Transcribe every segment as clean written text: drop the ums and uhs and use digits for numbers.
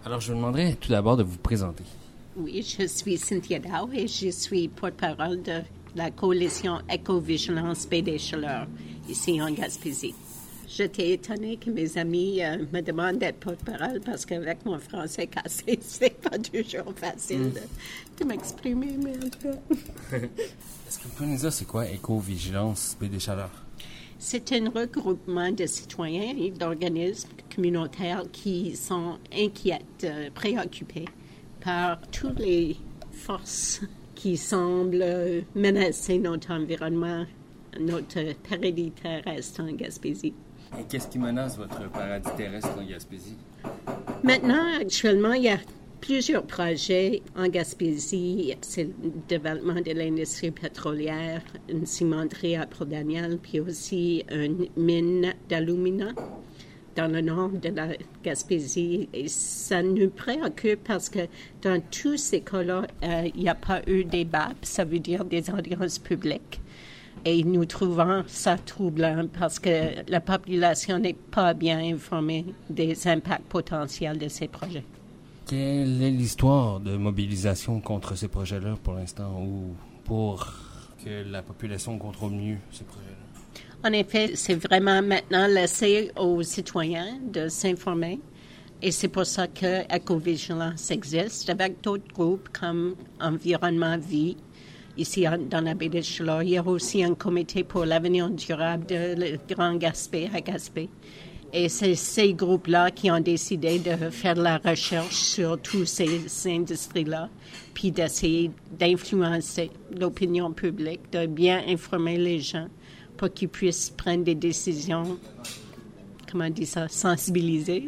Alors, je vous demanderais tout d'abord de vous présenter. Oui, je suis Cynthia Dow et je suis porte-parole de la coalition Éco-Vigilance Baie des Chaleurs, ici en Gaspésie. J'étais étonnée que mes amis me demandent d'être porte-parole parce qu'avec mon français cassé, c'est pas toujours facile de m'exprimer, mais en tout cas. Est-ce que vous pouvez nous dire c'est quoi Éco-Vigilance Baie des Chaleurs? C'est un regroupement de citoyens et d'organismes communautaires qui sont inquiètes, préoccupés par toutes les forces qui semblent menacer notre environnement, notre paradis terrestre en Gaspésie. Et qu'est-ce qui menace votre paradis terrestre en Gaspésie? Maintenant, actuellement, il y a plusieurs projets en Gaspésie. C'est le développement de l'industrie pétrolière, une cimenterie à Port-Daniel, puis aussi une mine d'alumina dans le nord de la Gaspésie. Et ça nous préoccupe parce que dans tous ces cas-là, il n'y a pas eu des BAP, ça veut dire des audiences publiques. Et nous trouvons ça troublant parce que la population n'est pas bien informée des impacts potentiels de ces projets. Quelle est l'histoire de mobilisation contre ces projets-là pour l'instant ou pour que la population contrôle mieux ces projets-là? En effet, c'est vraiment maintenant laissé aux citoyens de s'informer. Et c'est pour ça que Éco-Vigilance existe avec d'autres groupes comme Environnement Vie. Ici, dans la baie des Chaleurs, il y a aussi un comité pour l'avenir durable de Grand Gaspé à Gaspé. Et c'est ces groupes-là qui ont décidé de faire de la recherche sur toutes ces industries-là, puis d'essayer d'influencer l'opinion publique, de bien informer les gens pour qu'ils puissent prendre des décisions, comment on dit ça, sensibilisées,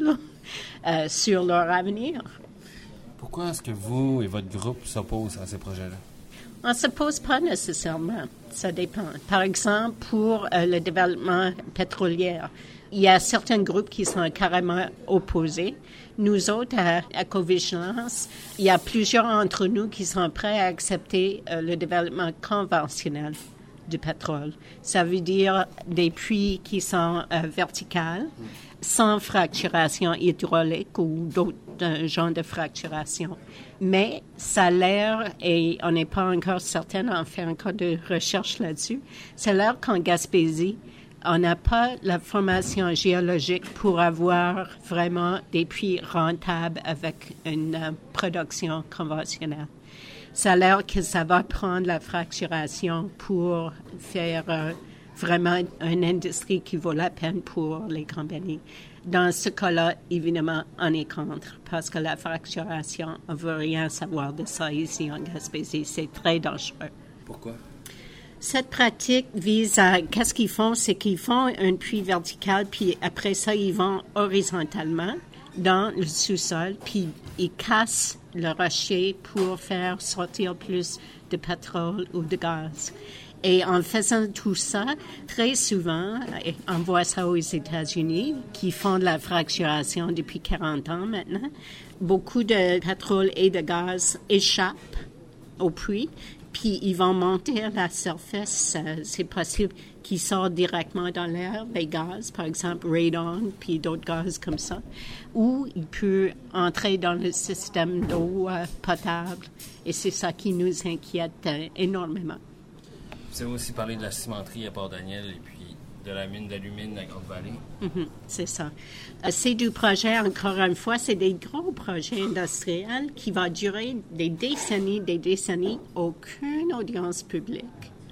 là, sur leur avenir. Pourquoi est-ce que vous et votre groupe s'opposent à ces projets-là? On ne s'oppose pas nécessairement, ça dépend. Par exemple, pour le développement pétrolier, il y a certains groupes qui sont carrément opposés. Nous autres, à Éco-Vigilance, il y a plusieurs d'entre nous qui sont prêts à accepter le développement conventionnel du pétrole. Ça veut dire des puits qui sont verticales, sans fracturation hydraulique ou d'autres genres de fracturation. Mais ça a l'air, et on n'est pas encore certain, on fait encore de recherche là-dessus, ça a l'air qu'en Gaspésie, on n'a pas la formation géologique pour avoir vraiment des puits rentables avec une production conventionnelle. Ça a l'air que ça va prendre la fracturation pour faire vraiment une industrie qui vaut la peine pour les compagnies. Dans ce cas-là, évidemment, on est contre parce que la fracturation, on ne veut rien savoir de ça ici en Gaspésie. C'est très dangereux. Pourquoi? Cette pratique vise à... Qu'est-ce qu'ils font? C'est qu'ils font un puits vertical, puis après ça, ils vont horizontalement dans le sous-sol, puis ils cassent le rocher pour faire sortir plus de pétrole ou de gaz. Et en faisant tout ça, très souvent, on voit ça aux États-Unis, qui font de la fracturation depuis 40 ans maintenant, beaucoup de pétrole et de gaz échappent au puits, puis ils vont monter à la surface. C'est possible qu'ils sortent directement dans l'air, les gaz, par exemple radon, puis d'autres gaz comme ça, ou ils peuvent entrer dans le système d'eau potable. Et c'est ça qui nous inquiète énormément. Vous avez aussi parlé de la cimenterie à Port-Daniel et puis de la mine d'alumine à Grande-Vallée. C'est ça. Ces deux projets, encore une fois, c'est des gros projets industriels qui vont durer des décennies, aucune audience publique.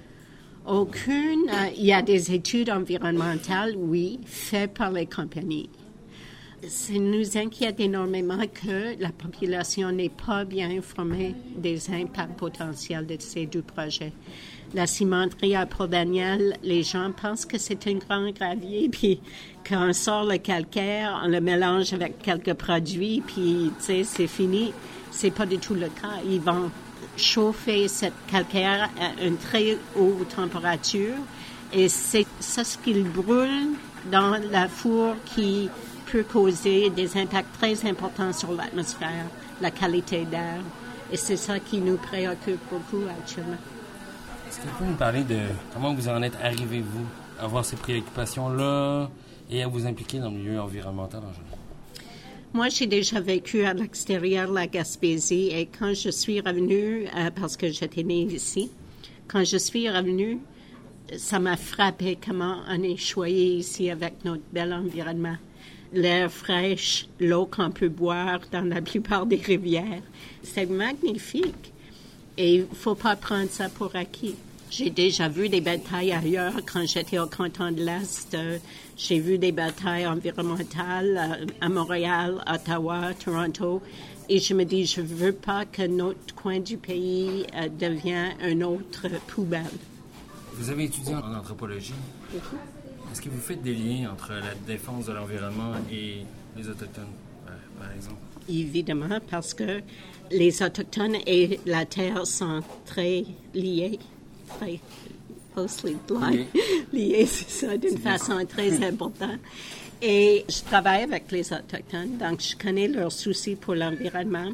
Aucune. Il y a des études environnementales, oui, faites par les compagnies. Ça nous inquiète énormément que la population n'est pas bien informée des impacts potentiels de ces deux projets. La cimenterie à Port-Daniel, les gens pensent que c'est un grand gravier, puis quand on sort le calcaire, on le mélange avec quelques produits, puis, tu sais, c'est fini. C'est pas du tout le cas. Ils vont chauffer cette calcaire à une très haute température, et c'est ça ce qu'ils brûlent dans la four qui peut causer des impacts très importants sur l'atmosphère, la qualité d'air. Et c'est ça qui nous préoccupe beaucoup actuellement. Est-ce que vous pouvez nous parler de comment vous en êtes arrivé, vous, à avoir ces préoccupations-là et à vous impliquer dans le milieu environnemental en général? Moi, j'ai déjà vécu à l'extérieur de la Gaspésie et quand je suis revenue, parce que j'étais née ici, quand je suis revenue, ça m'a frappé comment on est choyé ici avec notre bel environnement. L'air fraîche, l'eau qu'on peut boire dans la plupart des rivières. C'est magnifique. Et il ne faut pas prendre ça pour acquis. J'ai déjà vu des batailles ailleurs. Quand j'étais au canton de l'Est, j'ai vu des batailles environnementales à Montréal, Ottawa, Toronto. Et je me dis, je ne veux pas que notre coin du pays devienne une autre poubelle. Vous avez étudié en anthropologie. Est-ce que vous faites des liens entre la défense de l'environnement et les Autochtones, par exemple? Évidemment, parce que les Autochtones et la Terre sont très liés, très closely liés, c'est ça, d'une façon très importante. Et je travaille avec les Autochtones, donc je connais leurs soucis pour l'environnement.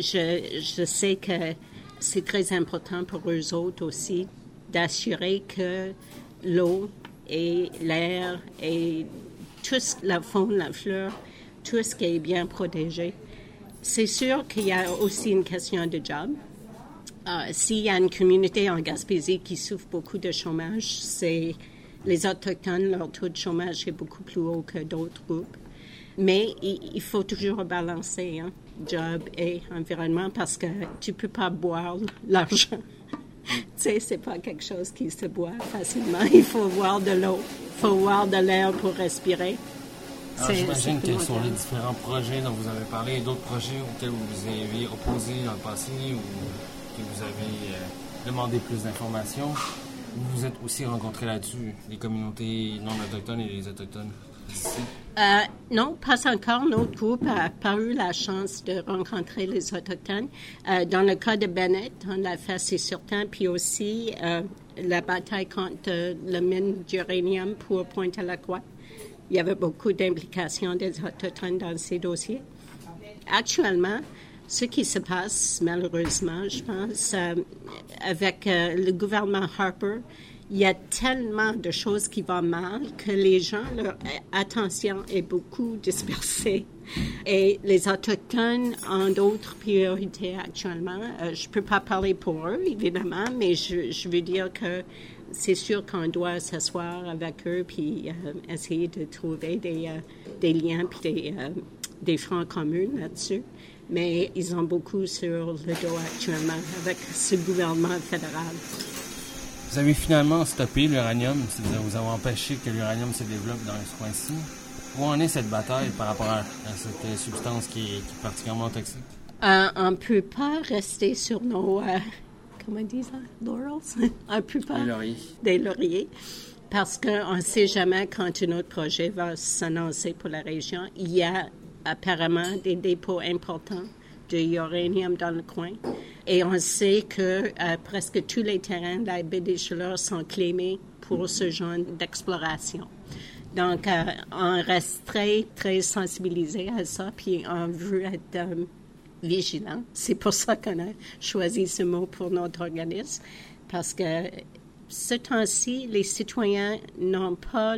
Je sais que c'est très important pour eux autres aussi d'assurer que l'eau et l'air et tout la faune, la fleur, tout ce qui est bien protégé. C'est sûr qu'il y a aussi une question de job. S'il y a une communauté en Gaspésie qui souffre beaucoup de chômage, c'est les Autochtones, leur taux de chômage est beaucoup plus haut que d'autres groupes. Mais il faut toujours balancer job et environnement parce que tu ne peux pas boire l'argent. Tu sais, c'est pas quelque chose qui se boit facilement. Il faut avoir de l'eau, il faut avoir de l'air pour respirer. Alors, j'imagine que sur les différents projets dont vous avez parlé, d'autres projets auxquels vous vous avez opposé dans le passé ou que vous avez demandé plus d'informations, vous vous êtes aussi rencontrés là-dessus, les communautés non autochtones et les autochtones ici? Non, pas encore. Notre groupe n'a pas eu la chance de rencontrer les Autochtones. Dans le cas de Bennett, on l'a fait, c'est certain. Puis aussi, la bataille contre le mine d'uranium pour Pointe-à-la-Croix. Il y avait beaucoup d'implications des Autochtones dans ces dossiers. Actuellement, ce qui se passe, malheureusement, je pense, avec le gouvernement Harper, il y a tellement de choses qui vont mal que les gens, leur attention est beaucoup dispersée. Et les Autochtones ont d'autres priorités actuellement. Je ne peux pas parler pour eux, évidemment, mais je veux dire que c'est sûr qu'on doit s'asseoir avec eux puis essayer de trouver des liens puis des fronts communs là-dessus. Mais ils ont beaucoup sur le dos actuellement avec ce gouvernement fédéral. Vous avez finalement stoppé l'uranium, c'est-à-dire vous avez empêché que l'uranium se développe dans ce coin-ci. Où en est cette bataille par rapport à cette substance qui est particulièrement toxique? On ne peut pas rester sur nos, comment on dit ça, laurels? On peut pas. Des lauriers. Parce qu'on ne sait jamais quand un autre projet va s'annoncer pour la région. Il y a apparemment des dépôts importants de uranium dans le coin. Et on sait que presque tous les terrains de la baie des Chaleurs sont clémés pour ce genre d'exploration. Donc, on reste très, très sensibilisé à ça, puis on veut être vigilant. C'est pour ça qu'on a choisi ce mot pour notre organisme, parce que ce temps-ci, les citoyens n'ont pas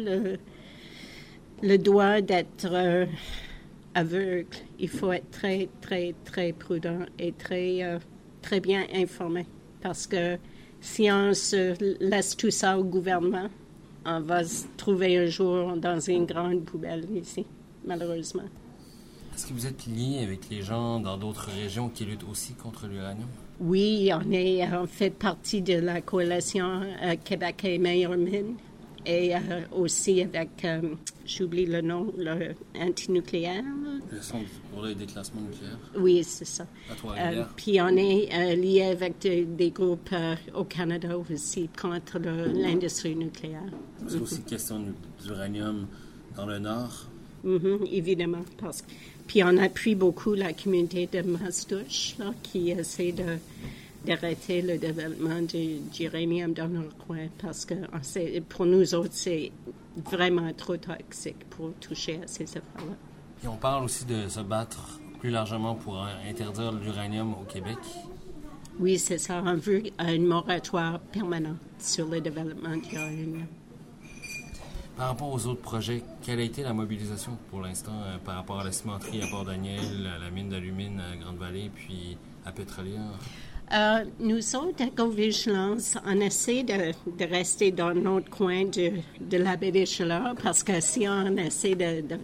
le droit d'être aveugles. Il faut être très, très, très prudent et très, très bien informé, parce que si on se laisse tout ça au gouvernement, on va se trouver un jour dans une grande poubelle ici, malheureusement. Est-ce que vous êtes lié avec les gens dans d'autres régions qui luttent aussi contre l'uranium? Oui, on fait partie de la coalition Québec et meilleure mine et aussi avec, j'oublie le nom, le antinucléaire. Le Centre pour le déclassement nucléaire? Oui, c'est ça. À Trois-Rivières. Puis on est lié avec des groupes au Canada aussi contre l'industrie nucléaire. C'est aussi question d'uranium dans le Nord? Évidemment. Puis on appuie beaucoup la communauté de Mascouche qui essaie d'arrêter le développement d'uranium dans leur coin parce que pour nous autres, c'est vraiment trop toxique pour toucher à ces affaires-là. Et on parle aussi de se battre plus largement pour interdire l'uranium au Québec. Oui, c'est ça. On veut un moratoire permanent sur le développement d'uranium. Par rapport aux autres projets, quelle a été la mobilisation pour l'instant par rapport à la cimenterie à Port-Daniel, à la mine d'alumine à Grande-Vallée, puis à Pétrolière? Nous autres, Éco-Vigilance, on essaie de rester dans notre coin de la baie des Chaleurs parce que si on essaie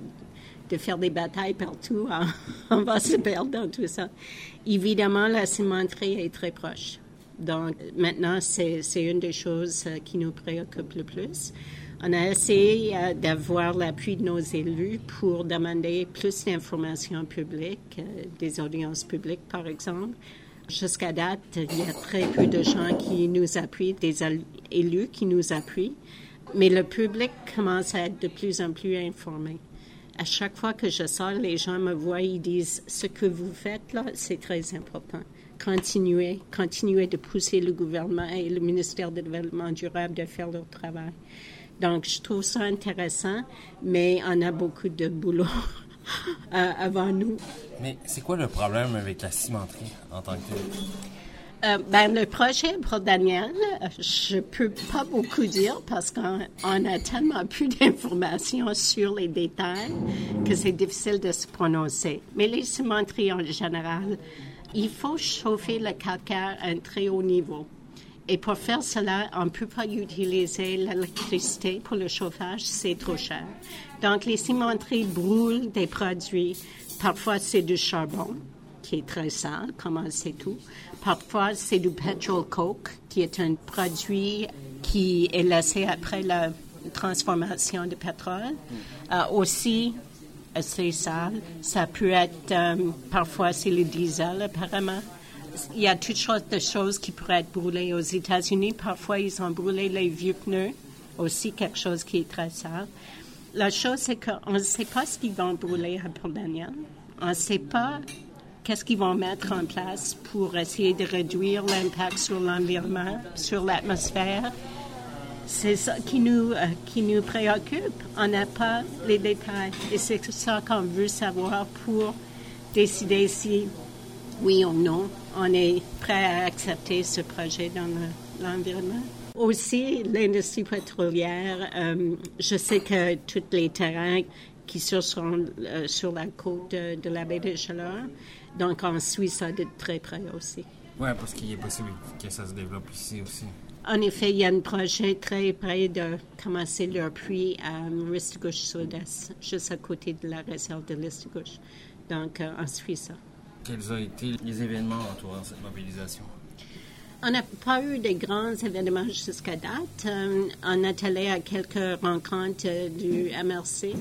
de faire des batailles partout, on va se perdre dans tout ça. Évidemment, la cimenterie est très proche. Donc, maintenant, c'est une des choses qui nous préoccupe le plus. On a essayé d'avoir l'appui de nos élus pour demander plus d'informations publiques, des audiences publiques, par exemple. Jusqu'à date, il y a très peu de gens qui nous appuient, des élus qui nous appuient, mais le public commence à être de plus en plus informé. À chaque fois que je sors, les gens me voient, ils disent « Ce que vous faites là, c'est très important. Continuez de pousser le gouvernement et le ministère du Développement durable de faire leur travail. » Donc, je trouve ça intéressant, mais on a beaucoup de boulot avant nous. Mais c'est quoi le problème avec la cimenterie en tant que telle? Le projet pour Daniel, je peux pas beaucoup dire parce qu'on a tellement peu d'informations sur les détails que c'est difficile de se prononcer. Mais les cimenteries en général, il faut chauffer le calcaire à un très haut niveau. Et pour faire cela, on ne peut pas utiliser l'électricité pour le chauffage, c'est trop cher. Donc, les cimenteries brûlent des produits. Parfois, c'est du charbon, qui est très sale, comme on sait tout. Parfois, c'est du petrol coke, qui est un produit qui est laissé après la transformation de pétrole. Aussi, assez sale. Ça peut être, parfois, c'est le diesel, apparemment. Il y a toutes sortes de choses qui pourraient être brûlées aux États-Unis. Parfois, ils ont brûlé les vieux pneus, aussi quelque chose qui est très sale. La chose, c'est qu'on ne sait pas ce qu'ils vont brûler à Port-Daniel. On ne sait pas qu'est-ce qu'ils vont mettre en place pour essayer de réduire l'impact sur l'environnement, sur l'atmosphère. C'est ça qui nous préoccupe. On n'a pas les détails. Et c'est ça qu'on veut savoir pour décider si, oui ou non, on est prêt à accepter ce projet dans l'environnement. Aussi, l'industrie pétrolière, je sais que tous les terrains qui sont sur la côte de la baie des Chaleurs, donc on suit ça de très près aussi. Oui, parce qu'il est possible que ça se développe ici aussi. En effet, il y a un projet très près de commencer leur puits à Ristigouche Sud-Est, juste à côté de la réserve de Ristigouche. Donc, on suit ça. Quels ont été les événements entourant cette mobilisation? On n'a pas eu de grands événements jusqu'à date. On est allé à quelques rencontres du MRC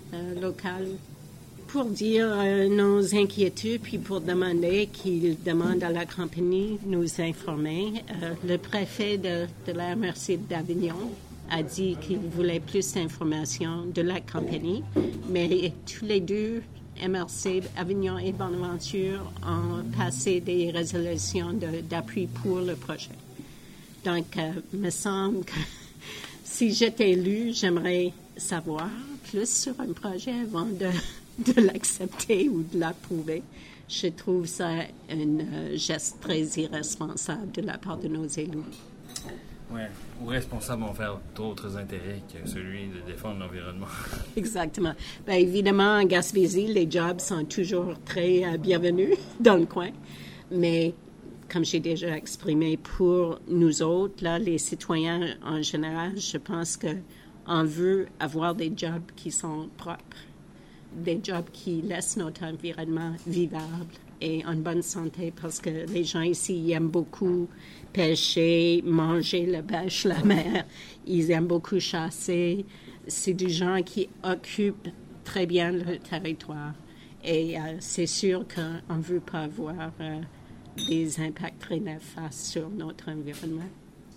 local pour dire nos inquiétudes, puis pour demander qu'ils demandent à la compagnie de nous informer. Le préfet de la MRC d'Avignon a dit qu'il voulait plus d'informations de la compagnie, mais tous les deux, MRC, Avignon et Bonaventure ont passé des résolutions d'appui pour le projet. Donc, il me semble que si j'étais élue, j'aimerais savoir plus sur un projet avant de l'accepter ou de l'approuver. Je trouve ça un geste très irresponsable de la part de nos élus. Oui, ou responsables vont faire d'autres intérêts que celui de défendre l'environnement. Exactement. Bien, évidemment, en Gaspésie, les jobs sont toujours très bienvenus dans le coin. Mais, comme j'ai déjà exprimé, pour nous autres, là, les citoyens en général, je pense qu'on veut avoir des jobs qui sont propres, des jobs qui laissent notre environnement vivable et en bonne santé, parce que les gens ici ils aiment beaucoup pêcher, manger la pêche, la mer. Ils aiment beaucoup chasser. C'est des gens qui occupent très bien le territoire. Et c'est sûr qu'on ne veut pas avoir des impacts très néfastes sur notre environnement.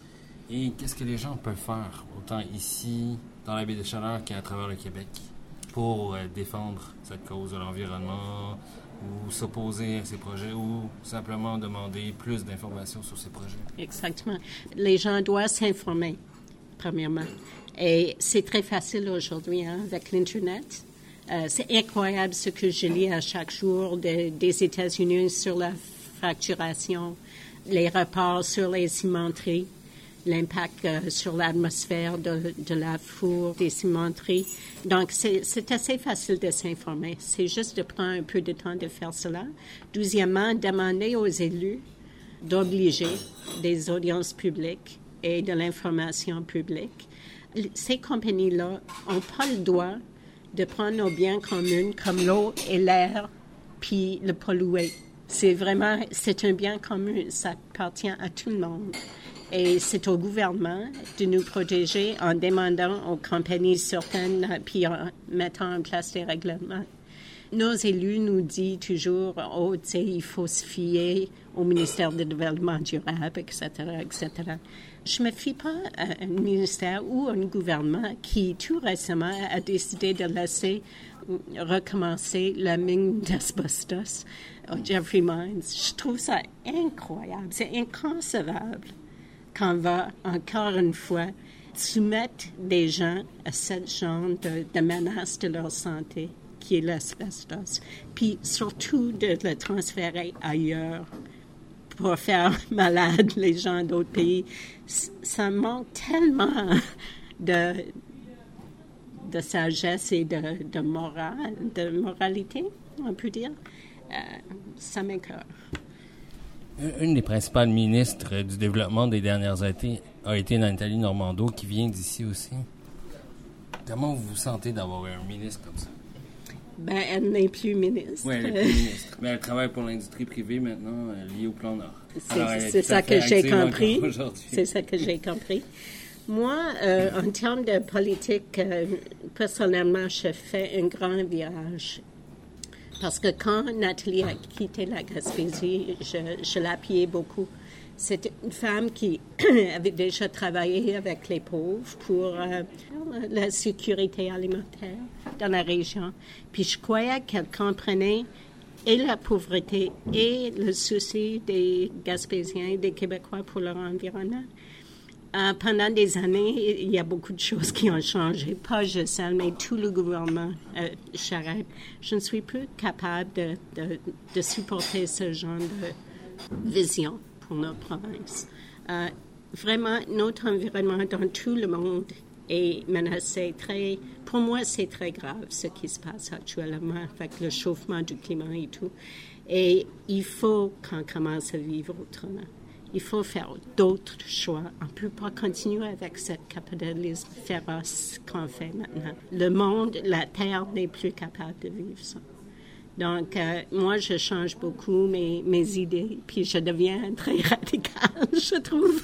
Et qu'est-ce que les gens peuvent faire, autant ici, dans la baie des Chaleurs, qu'à travers le Québec, pour défendre cette cause de l'environnement, ou s'opposer à ces projets, ou simplement demander plus d'informations sur ces projets? Exactement. Les gens doivent s'informer, premièrement. Et c'est très facile aujourd'hui, avec l'Internet. C'est incroyable ce que je lis à chaque jour des États-Unis sur la fracturation, les rapports sur les cimenteries. l'impact sur l'atmosphère de la four, des cimenteries. Donc, c'est assez facile de s'informer. C'est juste de prendre un peu de temps de faire cela. Deuxièmement, demander aux élus d'obliger des audiences publiques et de l'information publique. Ces compagnies-là n'ont pas le droit de prendre nos biens communs comme l'eau et l'air, puis le polluer. C'est un bien commun, ça appartient à tout le monde. Et c'est au gouvernement de nous protéger en demandant aux compagnies certaines, puis en mettant en place des règlements. Nos élus nous disent toujours, il faut se fier au ministère du Développement durable, etc., etc. Je me fie pas à un ministère ou à un gouvernement qui, tout récemment, a décidé de laisser recommencer la mine d'asbestos au Jeffrey Mines. Je trouve ça incroyable, c'est inconcevable qu'on va, encore une fois, soumettre des gens à ce genre de menace de leur santé, qui est l'asbestos, puis surtout de le transférer ailleurs pour faire malade les gens d'autres pays. Ça manque tellement de sagesse et de moralité, on peut dire. Ça m'écoeure. Une des principales ministres du développement des dernières années a été Nathalie Normando, qui vient d'ici aussi. Comment vous vous sentez d'avoir un ministre comme ça? Elle n'est plus ministre. Oui, elle n'est plus ministre. Mais elle travaille pour l'industrie privée maintenant, liée au Plan Nord. C'est ça que j'ai compris. C'est ça que j'ai compris. Moi, en termes de politique, personnellement, je fais un grand virage. Parce que quand Nathalie a quitté la Gaspésie, je l'appuyais beaucoup. C'était une femme qui avait déjà travaillé avec les pauvres pour la sécurité alimentaire dans la région. Puis je croyais qu'elle comprenait et la pauvreté et le souci des Gaspésiens et des Québécois pour leur environnement. Pendant des années, il y a beaucoup de choses qui ont changé, pas juste elle, mais tout le gouvernement Charest. Je ne suis plus capable de supporter ce genre de vision pour notre province. Vraiment, notre environnement dans tout le monde est menacé. Pour moi, c'est très grave ce qui se passe actuellement avec le chauffement du climat et tout. Et il faut qu'on commence à vivre autrement. Il faut faire d'autres choix. On ne peut pas continuer avec ce capitalisme féroce qu'on fait maintenant. Le monde, la Terre n'est plus capable de vivre ça. Donc, moi, je change beaucoup mes idées, puis je deviens très radicale, je trouve.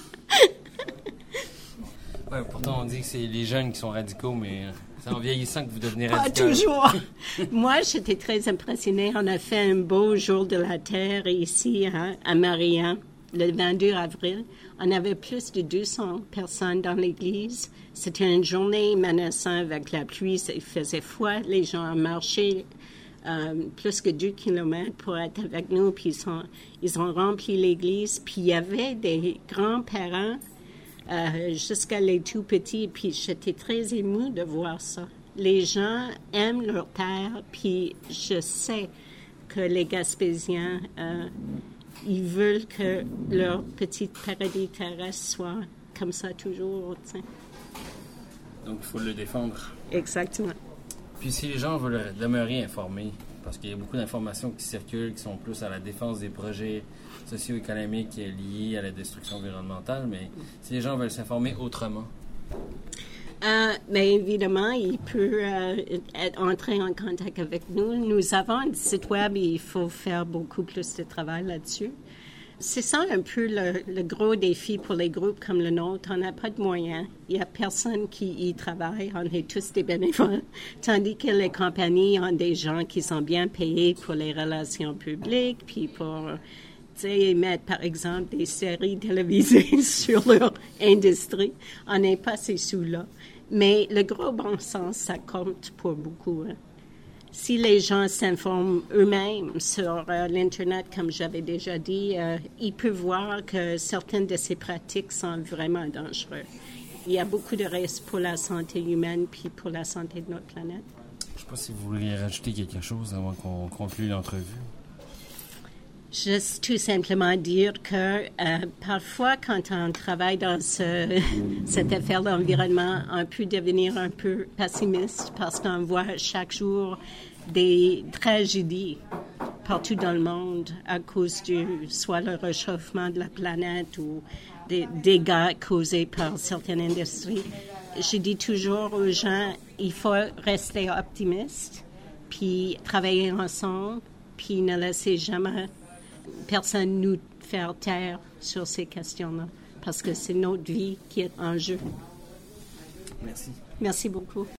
Oui, pourtant, on dit que c'est les jeunes qui sont radicaux, mais c'est en vieillissant que vous devenez radical. Pas toujours. Moi, j'étais très impressionnée. On a fait un beau jour de la Terre ici à Marianne. Le 22 avril, on avait plus de 200 personnes dans l'église. C'était une journée menaçante avec la pluie. Il faisait froid. Les gens ont marché plus que 2 kilomètres pour être avec nous. Puis ils ont rempli l'église. Puis il y avait des grands-parents jusqu'à les tout petits. Puis j'étais très émue de voir ça. Les gens aiment leur terre. Puis je sais que les Gaspésiens... ils veulent que leur petit paradis terrestre soit comme ça toujours. T'sais. Donc, il faut le défendre. Exactement. Puis, si les gens veulent demeurer informés, parce qu'il y a beaucoup d'informations qui circulent, qui sont plus à la défense des projets socio-économiques liés à la destruction environnementale, mais si les gens veulent s'informer autrement... Mais évidemment, il peut entrer en contact avec nous. Nous avons un site web et il faut faire beaucoup plus de travail là-dessus. C'est ça un peu le gros défi pour les groupes comme le nôtre. On n'a pas de moyens. Il n'y a personne qui y travaille. On est tous des bénévoles. Tandis que les compagnies ont des gens qui sont bien payés pour les relations publiques, puis pour... mettre, par exemple, des séries télévisées sur leur industrie. On n'est pas ces sous-là. Mais le gros bon sens, ça compte pour beaucoup. Hein. Si les gens s'informent eux-mêmes sur l'Internet, comme j'avais déjà dit, ils peuvent voir que certaines de ces pratiques sont vraiment dangereuses. Il y a beaucoup de risques pour la santé humaine puis pour la santé de notre planète. Je ne sais pas si vous voulez rajouter quelque chose avant qu'on conclue l'entrevue. Juste tout simplement dire que parfois, quand on travaille dans cette affaire d'environnement, on peut devenir un peu pessimiste parce qu'on voit chaque jour des tragédies partout dans le monde à cause soit le réchauffement de la planète ou des dégâts causés par certaines industries. Je dis toujours aux gens, il faut rester optimiste, puis travailler ensemble, puis ne laisser jamais personne nous faire taire sur ces questions-là, parce que c'est notre vie qui est en jeu. Merci. Merci beaucoup.